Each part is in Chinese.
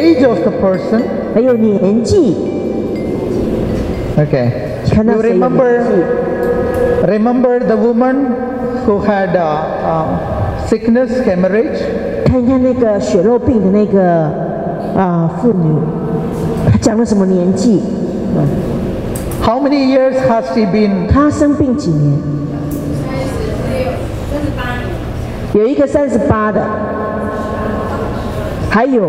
age of the person. 还有年纪。 Okay. 看到 You 谁有年纪？ remember the woman who had sickness, hemorrhage? 看一看那个血肉病的那个妇女，她讲了什么年纪？ How many years has she been? 她生病几年？有一个38的，还有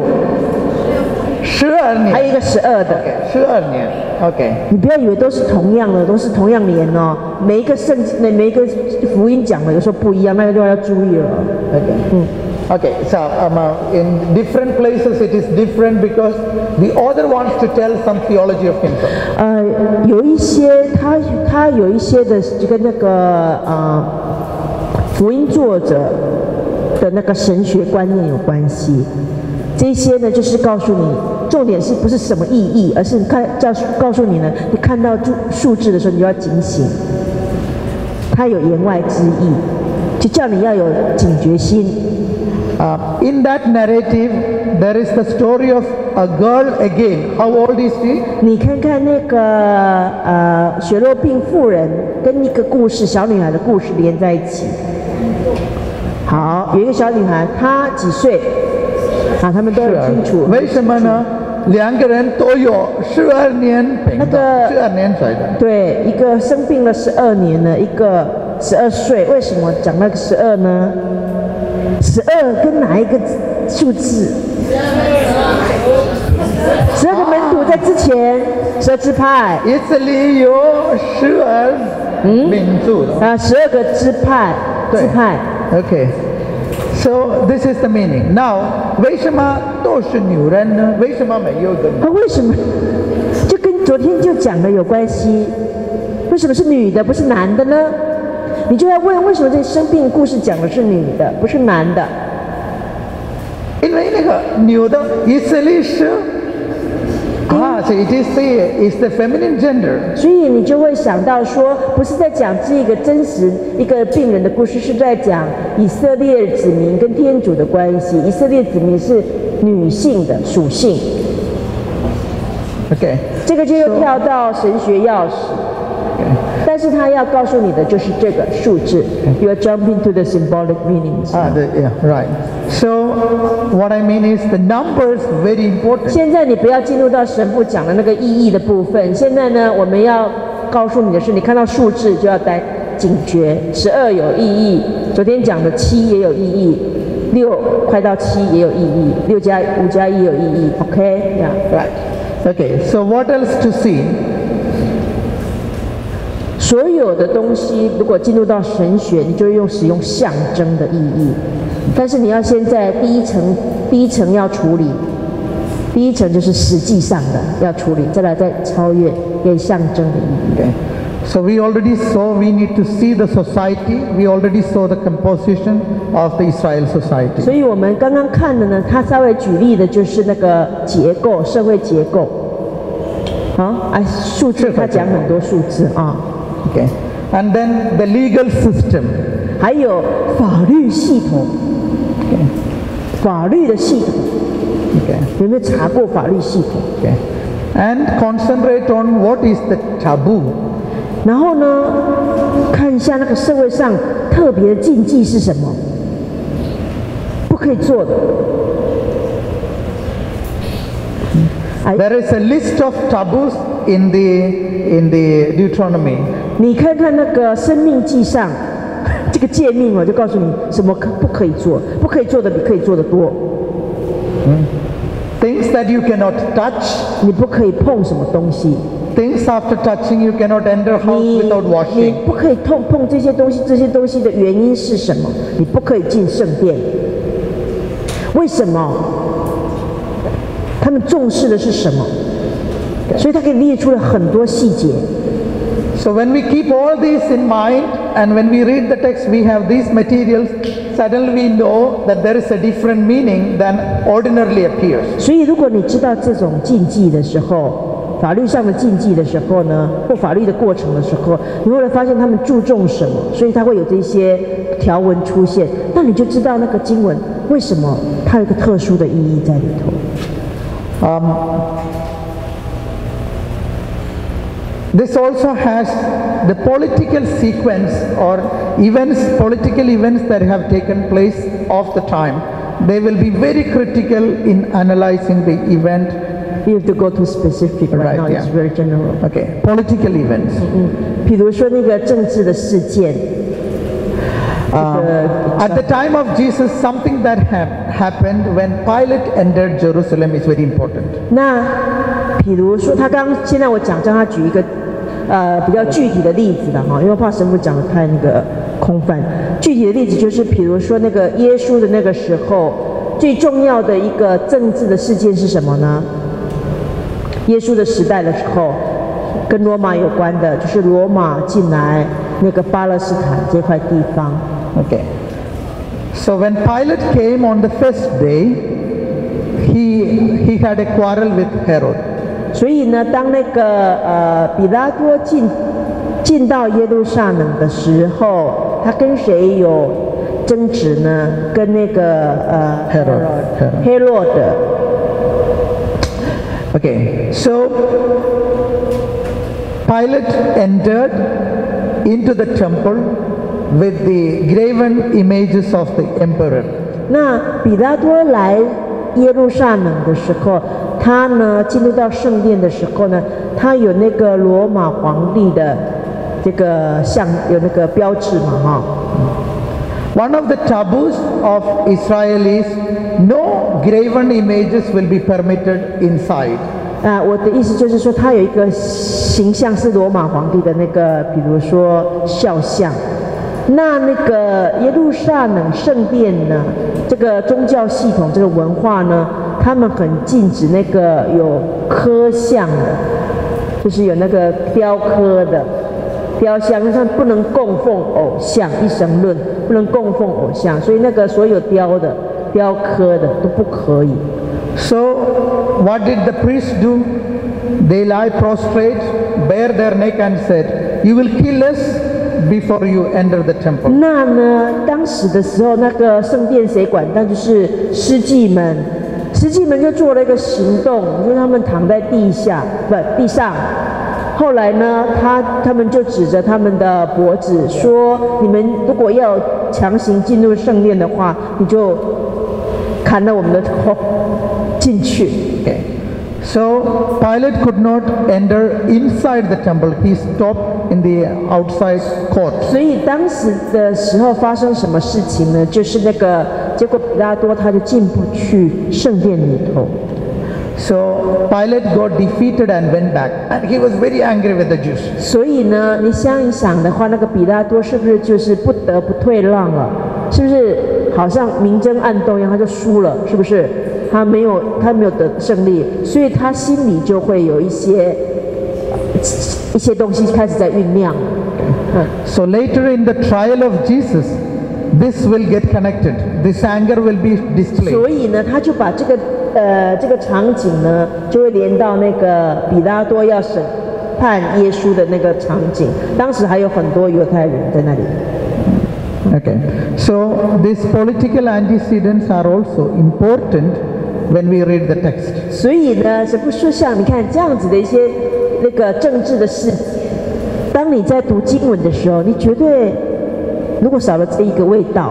12年。 还有一个12的。 12年。Okay. 你不要以为都是同样的，都是同样年哦。每一个每一个福音讲的有时候不一样，那个就要注意了。 Okay. Okay. So in different places it is different because the author wants to tell some theology of himself. 有一些他有一些的就跟那个福音作者的那个神学观念有关系。这些呢，就是告诉你，重点是不是什么意义，而是告诉你呢，你看到数字的时候，你就要警醒，它有言外之意，就叫你要有警觉心。 In that narrative, there is the story of a girl again. How old is she? 你看看那个血肉病妇人跟一个故事，小女孩的故事连在一起。好，有一个小女孩，她几岁？他们都很清楚。 为什么呢？2个人都有12年病的，12年岁的。 对，一个生病了12年了，一个12岁。为什么讲那个12呢？12跟哪一个数字？12个门徒在之前，12支派。 以色列有12民族的。 12个支派。 Okay. So this is the meaning. Now, 为什么都是女人呢？为什么没有一个男？ 为什么？就跟昨天就讲的有关系。为什么是女的，不是男的呢？你就要问，为什么这生病故事讲的是女的，不是男的？ 因为那个女的以色列是so it is the feminine gender. 所以你就会想到说，不是在讲这个真实一个病人的故事，是在讲以色列子民跟天主的关系。以色列子民是女性的属性。 Okay. 这个就又跳到神学钥匙。但是他要告诉你的就是这个数字。You are jumping to the symbolic meanings. Yeah, right. So what I mean is the numbers very important. 现在你不要进入到神父讲的那个意义的部分。现在呢，我们要告诉你的是，你看到数字就要带警觉。12有意义，昨天讲的7也有意义，6快到7也有意义，5加1有意义。OK， yeah, right. Okay. So what else to see? 所有的东西，如果进入到神学，你就会使用象征的意义。但是你要先在第一层要处理，第一层就是实际上的要处理，再来再超越给象征的意义。 Okay. So we already saw we need to see the society. We already saw the composition of the Israel society. 所以我们刚刚看的呢，他稍微举例的就是那个结构，社会结构。数字他讲很多数字啊。 Okay. And then the legal system. 还有法律系统。Okay. 法律的系统。 Okay. 有没有查过法律系统？ Okay. And concentrate on what is the taboo. 然后呢，看一下那个社会上特别的禁忌是什么，不可以做的。 There is a list of taboos in the Deuteronomy. 你看看那个生命记上这个诫命，我就告诉你什么不可以做，不可以做的比可以做的多。 Things that you cannot touch. 你不可以碰什么东西。 Things after touching you cannot enter house without washing. 你不可以碰这些东西，这些东西的原因是什么？你不可以进圣殿。为什么？他们重视的是什么？所以他给列出了很多细节。 So when we keep all these in mind, and when we read the text, we have these materials. Suddenly we know that there is a different meaning than ordinarily appears. 所以，如果你知道这种禁忌的时候，法律上的禁忌的时候呢，或法律的过程的时候，你会发现他们注重什么，所以它会有这些条文出现。那你就知道那个经文为什么它有一个特殊的意义在里头。 This also has the political sequence or events, political events that have taken place of the time. They will be very critical in analyzing the event. You have to go to specific right now. Yeah. It's very general. Okay, political events. 比如说那个政治的事件。 At the time of Jesus, something that happened when Pilate entered Jerusalem is very important. 那比如说现在我让他举一个比较具体的例子的哈，因为怕神父讲的太那个空泛。具体的例子就是，比如说那个耶稣的那个时候，最重要的一个政治的事件是什么呢？耶稣的时代的时候，跟罗马有关的，就是罗马进来那个巴勒斯坦这块地方。 Okay. So when Pilate came on the first day, he had a quarrel with Herod. 所以呢，当那个比拉多进到耶路撒冷的时候，他跟谁有争执呢？跟那个黑洛德。 Okay, so Pilate entered into the temple with the graven images of the emperor. 那比拉多来耶路撒冷的时候，他呢进入到圣殿的时候呢，他有那个罗马皇帝的这个像有那个标志嘛，哈。 One of the taboos of Israel is no graven images will be permitted inside. 我的意思就是说，他有一个形象是罗马皇帝的那个，比如说肖像。那个耶路撒冷圣殿呢，这个宗教系统、这个文化呢，他们很禁止那个有刻像的，就是有那个雕刻的雕像，他不能供奉偶像，一神论不能供奉偶像，所以那个所有雕刻的都不可以。 So what did the priests do? They lie prostrate, bare their neck, and said, "You will kill us before you enter the temple." 那呢，当时的时候，那个圣殿谁管？那就是司祭们。司祭们就做了一个行动，就是他们躺在地上。后来呢，他们就指着他们的脖子说：“你们如果要强行进入圣殿的话，你就砍了我们的头进去。” Okay. So Pilate could not enter inside the temple. He stopped in the outside court. 所以当时的时候发生什么事情呢？就是那个结果，比拉多他就进不去圣殿里头。 So Pilate got defeated and went back, and he was very angry with the Jews. 所以呢，你想一想的话，那个比拉多是不是就是不得不退让了？是不是好像明争暗斗一样，他就输了？是不是？他没有得胜利，所以他心里就会有一些东西开始在酝酿。 So later in the trial of Jesus, this will get connected. This anger will be displayed. 所以呢，他就把这个场景呢，就会连到那个比拉多要审判耶稣的那个场景。当时还有很多犹太人在那里。 Okay. So these political antecedents are also important when we read the text. 所以呢，神父说像你看这样子的一些那个政治的事件，当你在读经文的时候，你绝对如果少了这一个味道，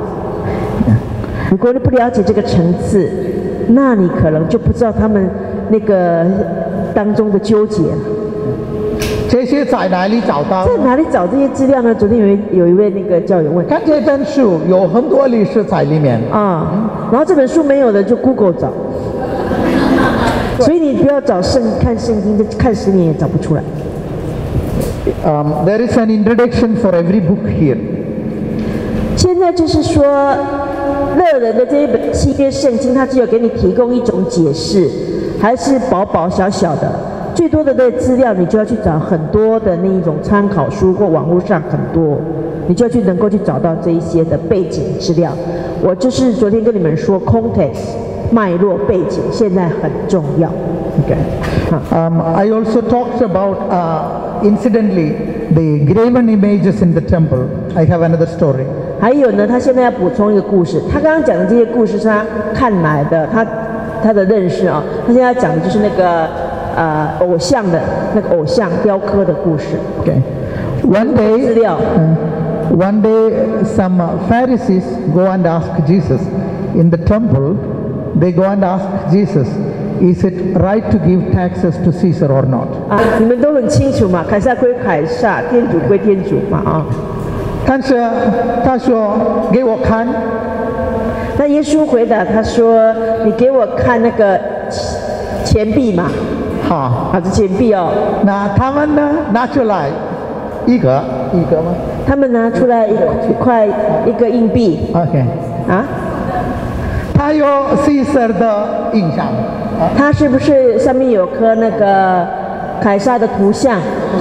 如果你不了解这个层次，那你可能就不知道他们那个当中的纠结。 这些在哪里找到？ 在哪里找这些资料呢？昨天有一位那个教友问， 看这本书有很多历史在里面啊，然后这本书没有的就 Google 找，所以你不要找看圣经，看10年也找不出来。 There is an introduction for every book here. 现在就是说，乐人的这一本新约圣经，它只有给你提供一种解释，还是薄小的。最多的资料，你就要去找很多的那一种参考书或网络上很多，你就要能够去找到这一些的背景资料。我就是昨天跟你们说 ，context 脉络背景现在很重要。 Okay. I also talked about incidentally the graven images in the temple. I have another story. 还有呢，他现在要补充一个故事。他刚刚讲的这些故事是他看来的，他他的认识啊。他现在讲的就是那个偶像的那个偶像雕刻的故事。 Okay. One 资 day, 料。 one day, some Pharisees go and ask Jesus in the temple. They go and ask Jesus, "Is it right to give taxes to Caesar or not?" 你们都很清楚嘛，凯撒归凯撒，天主归天主嘛啊。 但是他说给我看， 那耶稣回答他说：“你给我看那个钱币嘛， 好， 这钱币哦。” 那他们呢拿出来一个吗他们拿出来一个硬币 ？OK， 啊， 它有 Caesar 的印象， 它是不是上面有颗那个凯撒的头像？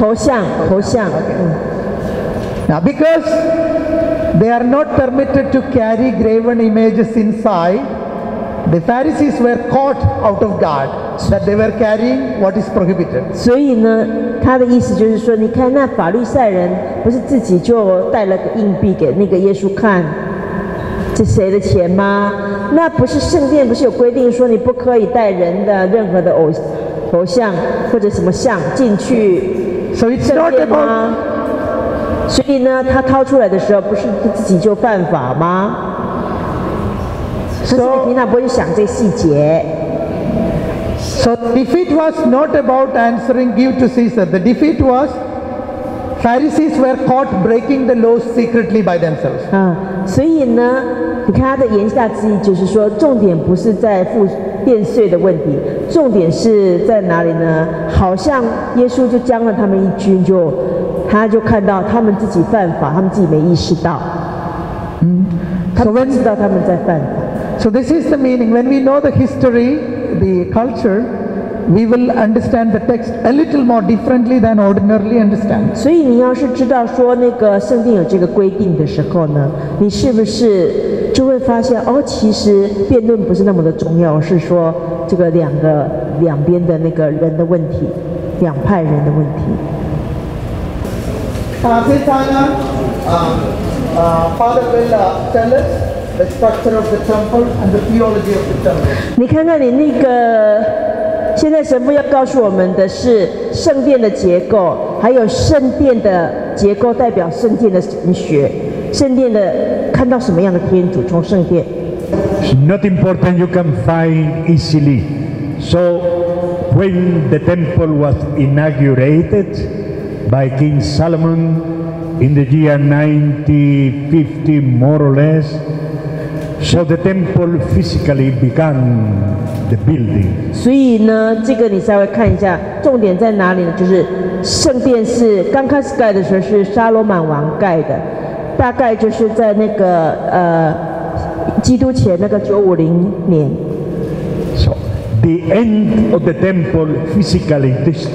Now, because they are not permitted to carry graven images inside, the Pharisees were caught out of guard that they were carrying what is prohibited. 所以呢，他的意思就是说，你看那法利赛人不是自己就带了个硬币给那个耶稣看，这谁的钱吗？那不是圣殿不是有规定说你不可以带人的任何的头像或者什么像进去 So it's 圣 not 殿 about 吗？所以呢，他掏出来的时候，不是自己就犯法吗？可是你平常不会去想这细节。 So the defeat was not about answering give to Caesar. The defeat was Pharisees were caught breaking the laws secretly by themselves. 所以呢，你看他的言下之意就是说，重点不是在付变税的问题，重点是在哪里呢？好像耶稣就将了他们一军，他就看到他们自己犯法，他们自己没意识到，他们知道他们在犯法。 So this is the meaning. When we know the history, the culture, we will understand the text a little more differently than ordinarily understand. 所以你要是知道说那个圣经有这个规定的时候呢，你是不是就会发现哦，其实辩论不是那么的重要，是说这个两边的那个人的问题，两派人的问题。 This time, Father will tell us the structure of the temple and the theology of the temple. 你看看你那个，现在神父要告诉我们的是圣殿的结构，还有圣殿的结构代表圣殿的神学，圣殿的看到什么样的天主？从圣殿。 It's not important you can find easily. So when the temple was inaugurated by King Solomon in the year 9050 more or less, so the temple physically began the building. 所以呢，这个你稍微看一下，重点在哪里呢？就是圣殿是刚开始盖的时候是沙罗满王盖的，大概就是在那个基督前那个950年。 So the end of the temple physically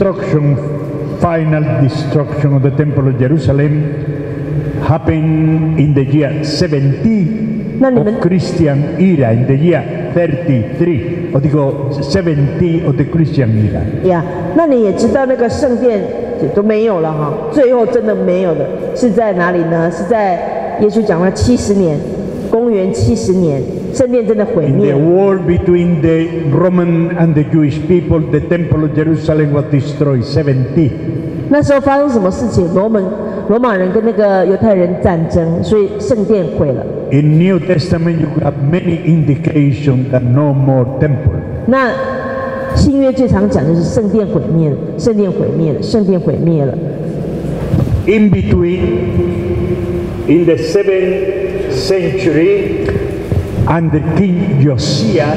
final destruction of the temple of Jerusalem happened in the year 70 of Christian era, in the year 33, o dico 70 of the Christian era. 呀，那你也知道那个圣殿都没有了哈，最后真的没有的是在哪里呢？是在耶稣讲了70年，公元70年，圣殿真的毁 In 灭 the。war between the Roman and the Jewish people, the temple of Jerusalem was destroyed 70. 那时候发生什么事情？罗马人跟那个犹太人战争，所以圣殿毁了。 In New Testament, you have many indications that no more temple. 那新约最常讲就是圣殿毁灭了，圣殿毁灭了，圣殿毁灭了。 In between, in the 7th century, under King Josiah,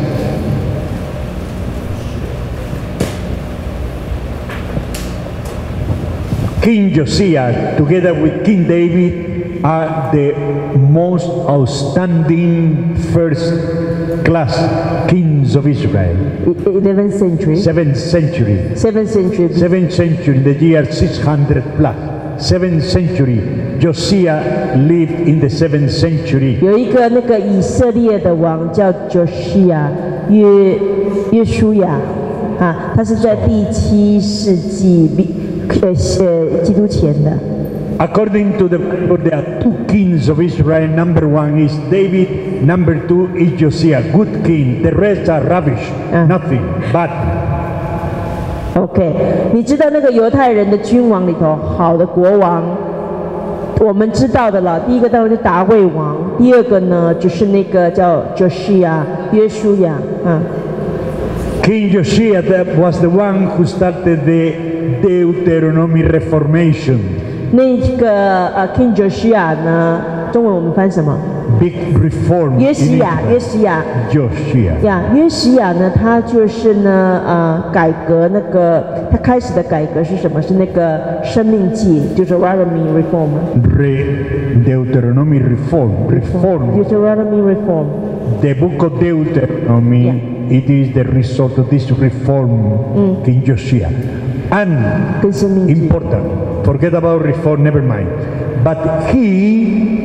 King Josiah, together with King David, are the most outstanding first-class kings of Israel. 11th century. 7th century. 7th century. 7th century, the year 600 plus. 7th century. Josiah lived in the 7th century. 有一个那个以色列的王叫 Josiah 约书亚啊，他是在第7世纪基督前的。 According to the Bible, there are two kings of Israel. Number one is David. Number two is Josiah. Good king. The rest are rubbish. Nothing. But OK， 你知道那个犹太人的君王里头，好的国王，我们知道的了。第一个当然是大卫王，第二个呢就是那个叫Josiah约书亚， King Josiah that was the one who started the Deuteronomy Reformation. 那个King Josiah 呢，中文我们翻什么？ Big reform. 约西亚，约西亚。 Josiah. 呀，约西亚呢，他就是呢，改革那个，他开始的改革是什么？是那个生命记，就是 Deuteronomy reform。 Deuteronomy reform. Deuteronomy reform. The book of Deuteronomy, it is the result of this reform, King Josiah. And 跟生命记。 important, forget about reform, never mind. But he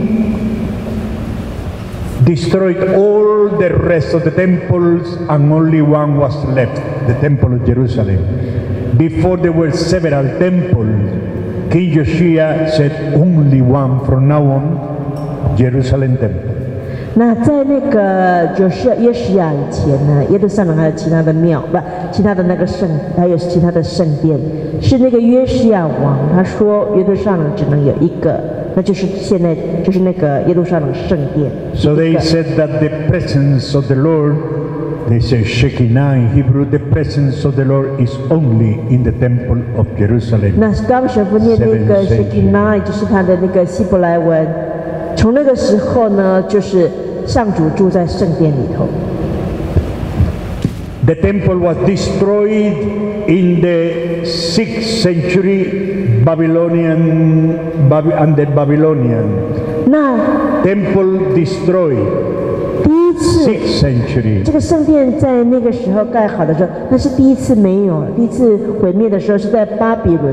destroyed all the rest of the temples and only one was left, the temple of Jerusalem. Before there were several temples, King Josiah said only one from now on, Jerusalem temple. 那在那个就是约西亚以前呢，耶路撒冷还有其他的庙，不，其他的那个圣，还有其他的圣殿，是那个约西亚王他说耶路撒冷只能有一个，那就是现在就是那个耶路撒冷圣殿。 So they said that the presence of the Lord, they say Shekinah in Hebrew, the presence of the Lord is only in the temple of Jerusalem. 那刚神父念那个 Shekinah， 就是他的那个希伯来文，从那个时候呢，就是上主住在圣殿里头。 The temple was destroyed in the 6th century under Babylonian. 那 Temple destroyed. 第一次 6th century. 这个圣殿在那个时候盖好的时候，那是第一次没有，第一次毁灭的时候是在巴比伦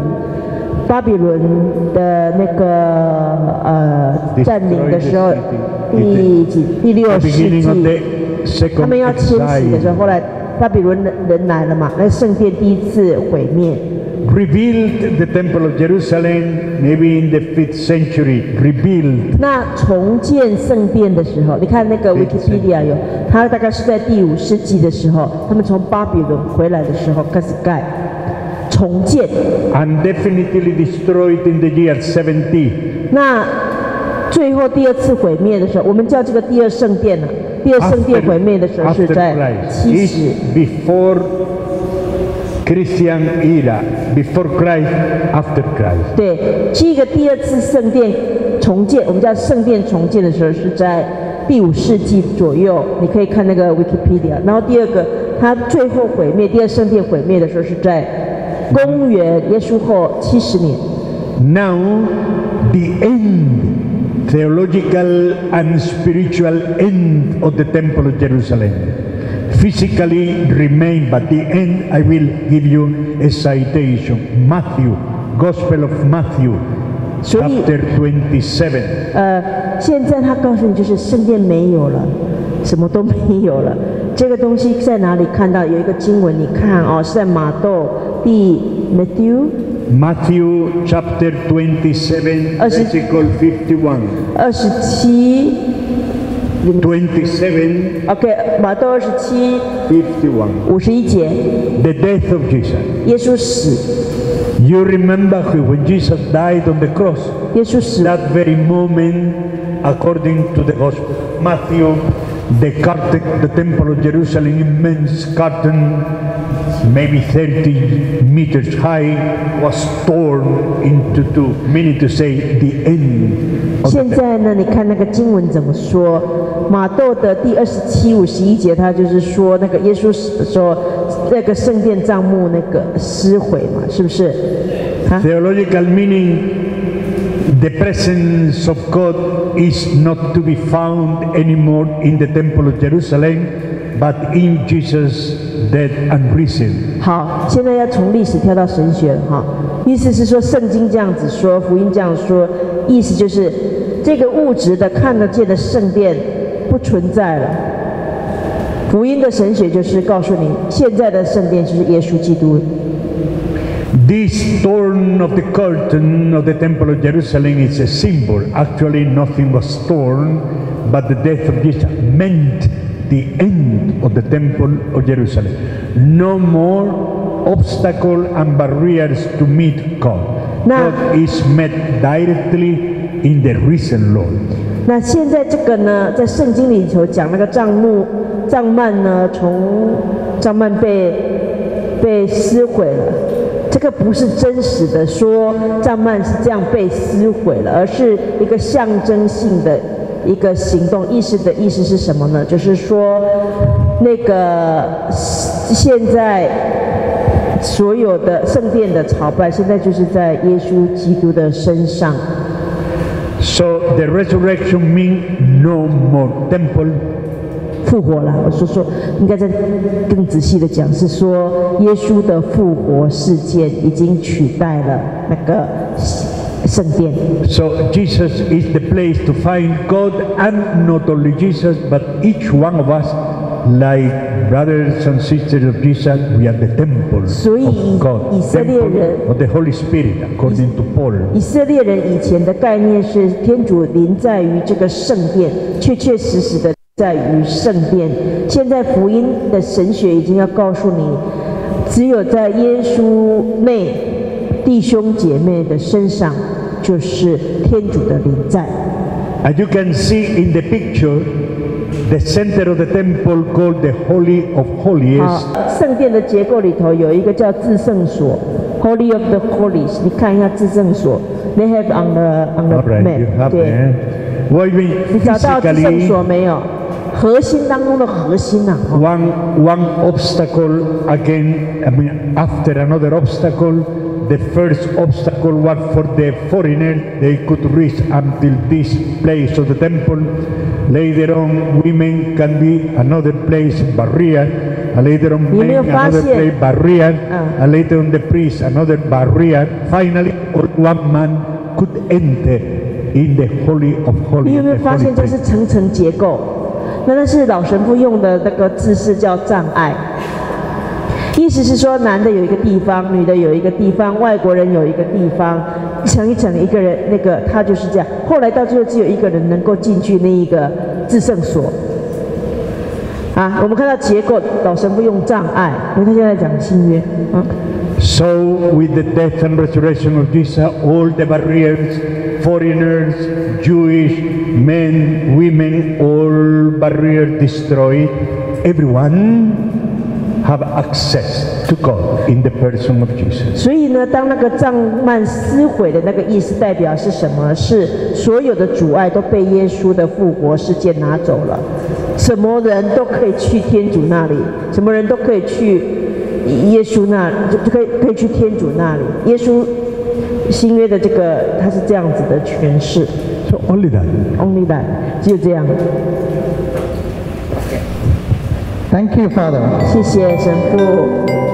的那个占领的时候，第6世纪，他们要迁徙的时候，后来巴比伦人来了嘛，那圣殿第一次毁灭。 Rebuilt the temple of Jerusalem, maybe in the 5th century. Rebuilt. 那重建圣殿的时候，你看那个 Wikipedia 有，它大概是在第5世纪的时候，他们从巴比伦回来的时候开始盖。 重建 And definitely destroyed in the year 70. 那最后第2次毁灭的时候，我们叫这个第2圣殿呢。第2圣殿毁灭的时候是在70。 Before Christian era, before Christ, after Christ. 对，这个第2次圣殿重建，我们叫圣殿重建的时候是在第5世纪左右，你可以看那个 Wikipedia。然后第二个，它最后毁灭，第2圣殿毁灭的时候是在公元耶稣后70年。 Now, the end, theological and spiritual end of the Temple of Jerusalem, physically remain, but the end, I will give you a citation. Matthew, Gospel of Matthew, chapter 27. 现在他告诉你，就是圣殿没有了，什么都没有了。这个东西在哪里看到？有一个经文，你看哦，是在马窦第 Matthew chapter 27, verse 51. 27. OK， 马窦27 51节。 The death of Jesus. 耶稣死。 You remember when Jesus died on the cross? 耶稣死。 That very moment, according to the Gospel of Matthew, the temple of Jerusalem, immense curtain, maybe 30 meters high, was torn into two, meaning to say the end. 现在呢，你看那个经文怎么说？马窦的第27、51节，他就是说那个耶稣死的时候，那个圣殿帐幕那个撕毁嘛，是不是？ Theological meaning, the presence of God is not to be found anymore in the temple of Jerusalem, but in Jesus' dead and risen. 好，现在要从历史跳到神学了哈。意思是说，圣经这样子说，福音这样说，意思就是这个物质的看得见的圣殿不存在了。福音的神学就是告诉你，现在的圣殿就是耶稣基督。 This torn of the curtain of the Temple of Jerusalem is a symbol. Actually, nothing was torn, but the death of Jesus meant the end of the Temple of Jerusalem. No more obstacle and barriers to meet God. Now- God is met directly in the risen Lord. 那现在这个呢，在圣经里头讲那个帐幔呢，从帐幔被撕毁了。这个不是真实的说帐幔是这样被撕毁了，而是一个象征性的一个行动。意思是什么呢？就是说，那个现在所有的圣殿的朝拜，现在就是在耶稣基督的身上。 So the resurrection means no more temple. 复活了，我说应该再更仔细的讲，是说耶稣的复活事件已经取代了那个圣殿。 So Jesus is the place to find God, and not only Jesus, but each one of us, like brothers and sisters of Jesus, we are the temple 所以 of God, 以色列人 temple of the Holy Spirit, according to Paul. 以色列人以前的概念是天主临在于这个圣殿，确确实实的在于圣殿。现在福音的神学已经要告诉你，只有在耶稣内弟兄姐妹的身上，就是天主的临在。 And you can see in the picture, the center of the temple called the Holy of Holies. 圣殿的结构里头有一个叫至圣所 （Holy of the Holies），你看一下至圣所 ，They have on the All right, you map。 have 对， it. Well, 你找到至圣 physically, 所没有？核心当中的核心呐、啊。 one obstacle again, I mean, after another obstacle. The first obstacle was for the foreigners. They could reach until this place of the temple. Later on, women can be another place, barrier. And later on, men, another place, barrier. And later on, the priest, another barrier. Finally, one man could enter in the Holy of 你 Holies. 有没有 the 发 holy 现这 place. 是层层结构？那是老神父用的那个字是叫障碍，意思是说男的有一个地方，女的有一个地方，外国人有一个地方，一层一层一个人，那个他就是这样。后来到最后只有一个人能够进去那一个至圣所。啊，我们看到结构，老神父用障碍，因为他现在讲新约， So, with the death and resurrection of Jesus, all the barriers, foreigners, Jewish, men, women, all barriers destroyed. Everyone have access to God in the person of Jesus. 所以呢，当那个帐幔撕毁的那个意思代表是什么？是所有的阻碍都被耶稣的复活事件拿走了，什么人都可以去天主那里，什么人都可以去耶稣那里，就可以去天主那里。耶稣新约的这个他是这样子的诠释 So, only that. ，only that， 只有这样。 Thank you, Father. 谢谢神父。